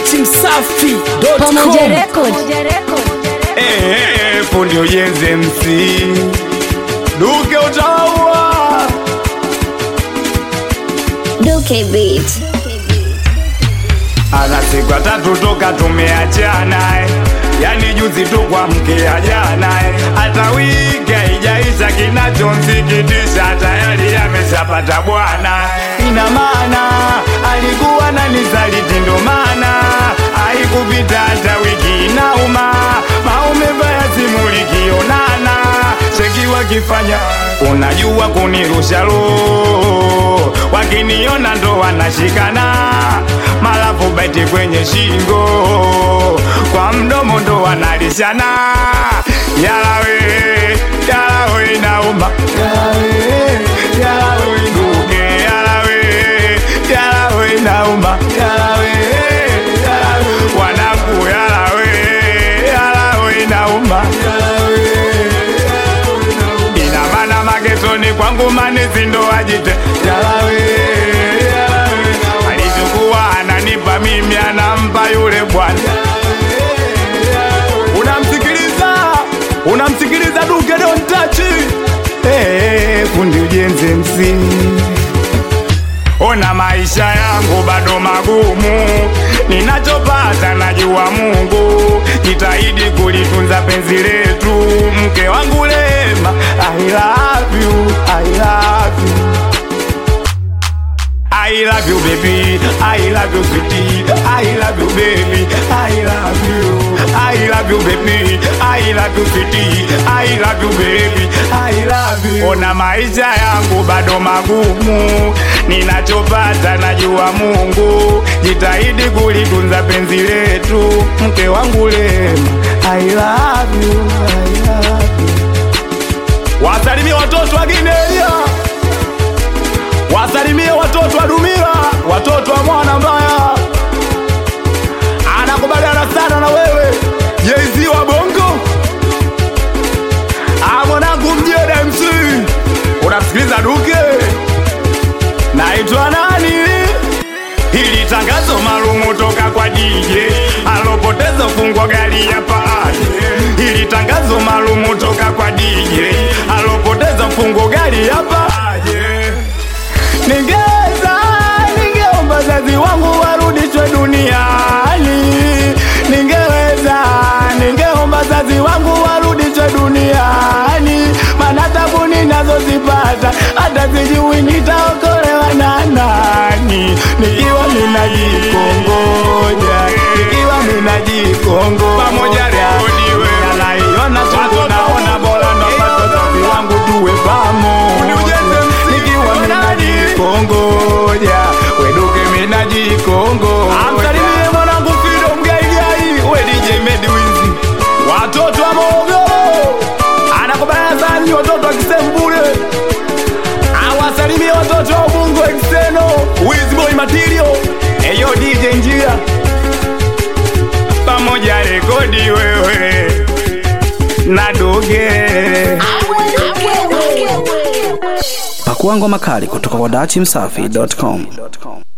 datimsafi.com. Pamoja Record. Fundi ujenzi MC Duke utaua Duke Beat. ana siku tatu toka tumeachana, yani juzi tu kwa mkea jana, hata wiki haijaisha. Kinachomsikitisha tayari ameshapata bwana. Ina maana alikuwa na nisaliti, ndo maana haikupita hata wiki inauma. Maume baya simulikionana, cheki wakifanya unajua kunirusha roho, wakiniona ndo wanashikana, malafu baiti kwenye shingo, kwa mdomo ndo wanalishana. Yalawe, yalawe inauma, yalawe Duke, yalawe inauma, yalawe wanangu, yalawe inauma. Ina maana maketoni kwangu manezi ndo ajite, yalawe alichukua ananipa mimi, anampa yule bwana. Unamsikiliza Duke don't touch. Fundi ujenzi MC. Ona maisha yangu bado magumu, ninachopata najua Mungu, jitahidi kulitunza penzi letu. Mke wangu Lema, I love you, I love you, I love you baby, I love you sweetie, I love you baby, I love you, I love you baby, I love you sweetie, I love you baby, I love you. Ona maisha yangu bado magumu, ninachopata najua Mungu, jitahidi kulitunza penzi letu. Mke wangu Lema, I love you, I love you. Wasalimie watoto wa Guinea, wasalimie watoto wa Dumila, watoto wa Mwana Mbaya. Anakubaliana sana na wewe Jay-Z wa Bongo. Mwanangu Mjeda MC, unasikiliza Duke. Naitwa nani? Hili tangazo maalumu toka kwa DJ alopoteza fungo gari hapa. Hili tangazo maalumu toka kwa DJ alopoteza fungo gari hapa. Ningeomba wazazi wangu warudishwe duniani. Ningeomba wazazi wangu warudishwe duniani, maana tabu ninazozipata hata sijui nitaokolewa na nani. Nikiwa minajikongoja pamoja rekodiwe, naiona chungu naona bora ndo wazazi wangu tuwe pamoja. Nikiwa minajikongoja, we Duke minajikongoja. Amsalimie mwanangu Fido Mgaigai, we DJ Medwizi, watoto wa Morogoro. Anakubaliana sana watoto wa Kisembule. Awasalimie watoto wa Ubungo External, Wizboy Material, eyo DJ Njia, pamoja rekodi wewe na Duke. Pakua ngoma kali kutoka kwa datimsafi.com.